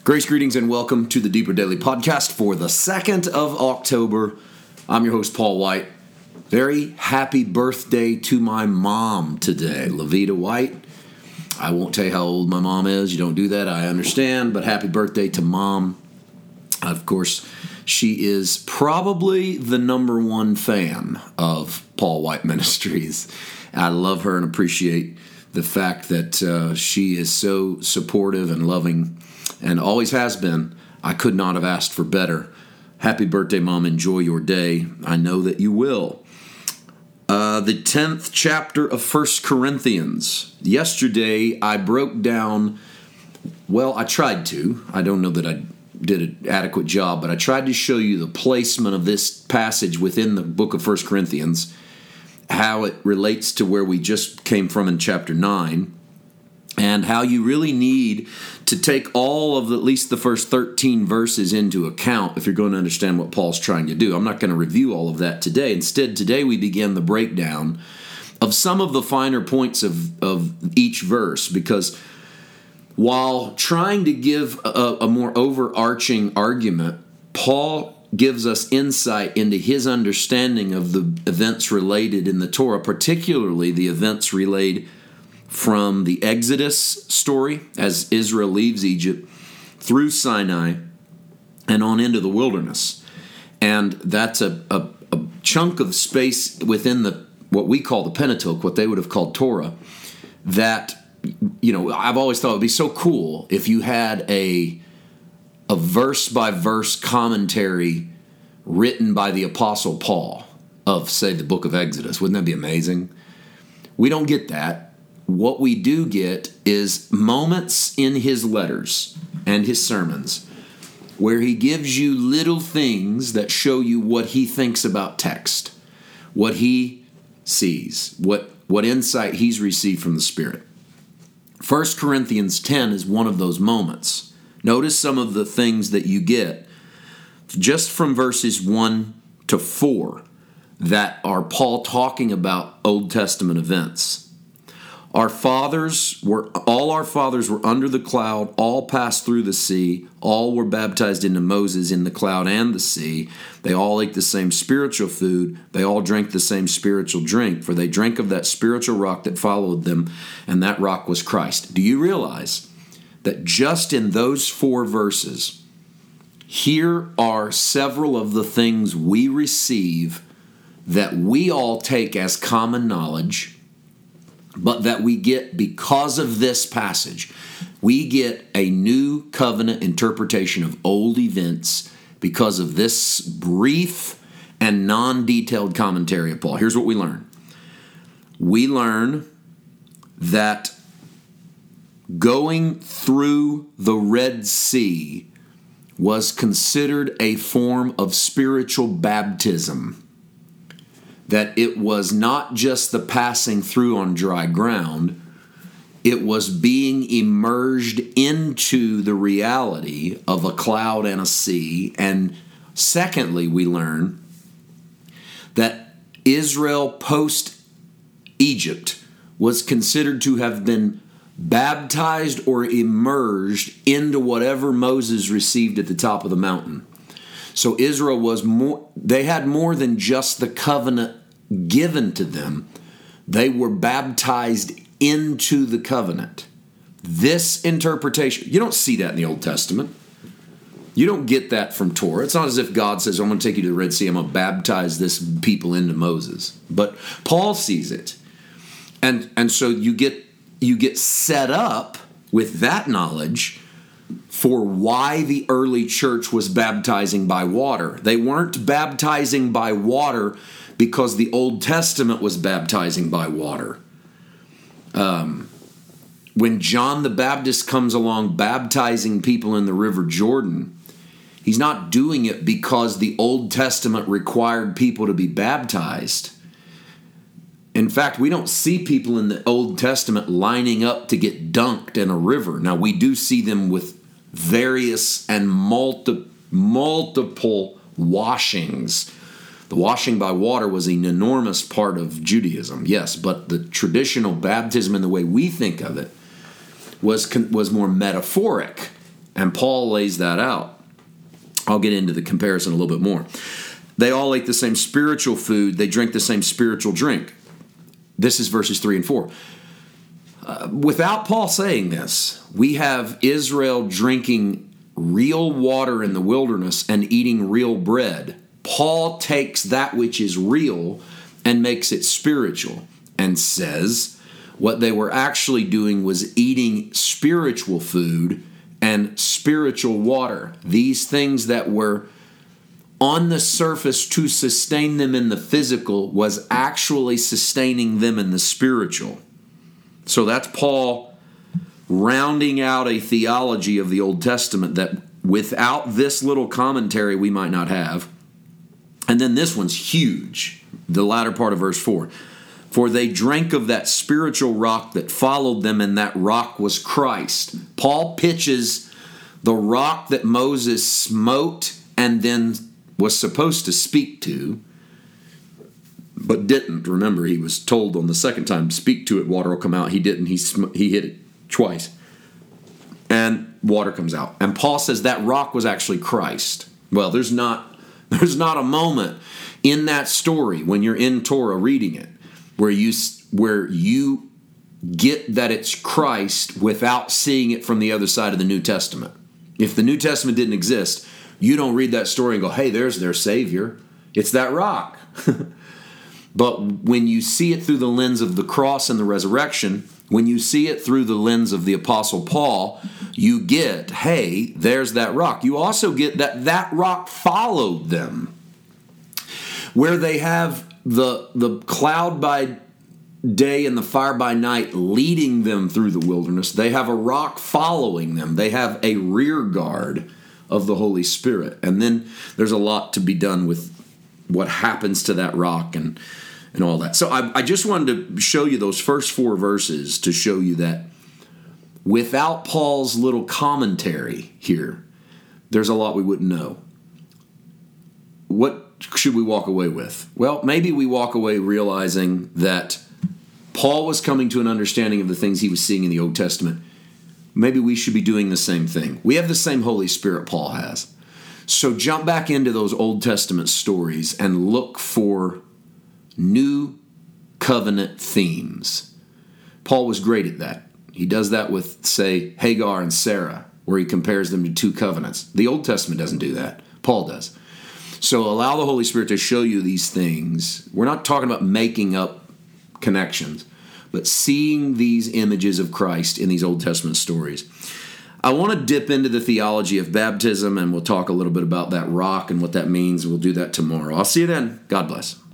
Grace, greetings, and welcome to the Deeper Daily Podcast for the 2nd of October. I'm your host, Paul White. Very happy birthday to my mom today, Levita White. I won't tell you how old my mom is. You don't do that, I understand, but happy birthday to Mom. Of course, she is probably the number one fan of Paul White Ministries. I love her and appreciate the fact that she is so supportive and loving and always has been. I could not have asked for better. Happy birthday, Mom. Enjoy your day. I know that you will. The 10th chapter of 1 Corinthians. Yesterday, I broke down, I tried to. I don't know that I did an adequate job, but I tried to show you the placement of this passage within the book of 1 Corinthians, how it relates to where we just came from in chapter 9, and how you really need to take all of at least the first 13 verses into account if you're going to understand what Paul's trying to do. I'm not going to review all of that today. Instead, today we begin the breakdown of some of the finer points of each verse, because while trying to give a more overarching argument, Paul gives us insight into his understanding of the events related in the Torah, particularly the events relayed from the Exodus story as Israel leaves Egypt through Sinai and on into the wilderness. And that's a chunk of space within what we call the Pentateuch, what they would have called Torah, that, I've always thought it would be so cool if you had a verse-by-verse commentary written by the Apostle Paul of, say, the book of Exodus. Wouldn't that be amazing? We don't get that. What we do get is moments in his letters and his sermons where he gives you little things that show you what he thinks about text, what he sees, what insight he's received from the Spirit. 1 Corinthians 10 is one of those moments. Notice some of the things that you get just from verses 1 to 4 that are Paul talking about Old Testament events. All our fathers were under the cloud, all passed through the sea, all were baptized into Moses in the cloud and the sea. They all ate the same spiritual food, they all drank the same spiritual drink, for they drank of that spiritual rock that followed them, and that rock was Christ. Do you realize that just in those 4 verses, here are several of the things we receive that we all take as common knowledge, but that we get because of this passage? We get a new covenant interpretation of old events because of this brief and non-detailed commentary of Paul. Here's what we learn. We learn that going through the Red Sea was considered a form of spiritual baptism. That it was not just the passing through on dry ground, it was being immersed into the reality of a cloud and a sea. And secondly, we learn that Israel post-Egypt was considered to have been baptized or immersed into whatever Moses received at the top of the mountain. So Israel they had more than just the covenant given to them. They were baptized into the covenant. This interpretation, you don't see that in the Old Testament. You don't get that from Torah. It's not as if God says, I'm going to take you to the Red Sea, I'm going to baptize this people into Moses. But Paul sees it. And so you get set up with that knowledge for why the early church was baptizing by water. They weren't baptizing by water because the Old Testament was baptizing by water. When John the Baptist comes along baptizing people in the River Jordan, he's not doing it because the Old Testament required people to be baptized. In fact, we don't see people in the Old Testament lining up to get dunked in a river. Now, we do see them with various and multiple washings. The washing by water was an enormous part of Judaism, yes, but the traditional baptism in the way we think of it was more metaphoric. And Paul lays that out. I'll get into the comparison a little bit more. They all ate the same spiritual food. They drank the same spiritual drink. This is verses 3 and 4. Without Paul saying this, we have Israel drinking real water in the wilderness and eating real bread. Paul takes that which is real and makes it spiritual and says what they were actually doing was eating spiritual food and spiritual water. These things that were on the surface to sustain them in the physical was actually sustaining them in the spiritual. So that's Paul rounding out a theology of the Old Testament that without this little commentary we might not have. And then this one's huge, the latter part of verse 4. For they drank of that spiritual rock that followed them, and that rock was Christ. Paul pitches the rock that Moses smote and then was supposed to speak to, but didn't. Remember, he was told on the second time, speak to it, water will come out. He didn't. He hit it twice, and water comes out. And Paul says that rock was actually Christ. Well, there's not a moment in that story when you're in Torah reading it where you get that it's Christ without seeing it from the other side of the New Testament. If the New Testament didn't exist, you don't read that story and go, hey, there's their Savior. It's that rock. But when you see it through the lens of the cross and the resurrection, when you see it through the lens of the Apostle Paul, you get, hey, there's that rock. You also get that rock followed them. Where they have the cloud by day and the fire by night leading them through the wilderness, they have a rock following them. They have a rear guard of the Holy Spirit. And then there's a lot to be done with what happens to that rock and all that. So I just wanted to show you those first 4 verses to show you that without Paul's little commentary here, there's a lot we wouldn't know. What should we walk away with? Well, maybe we walk away realizing that Paul was coming to an understanding of the things he was seeing in the Old Testament. Maybe we should be doing the same thing. We have the same Holy Spirit Paul has. So jump back into those Old Testament stories and look for new covenant themes. Paul was great at that. He does that with, say, Hagar and Sarah, where he compares them to 2 covenants. The Old Testament doesn't do that. Paul does. So allow the Holy Spirit to show you these things. We're not talking about making up connections, but seeing these images of Christ in these Old Testament stories. I want to dip into the theology of baptism, and we'll talk a little bit about that rock and what that means. We'll do that tomorrow. I'll see you then. God bless.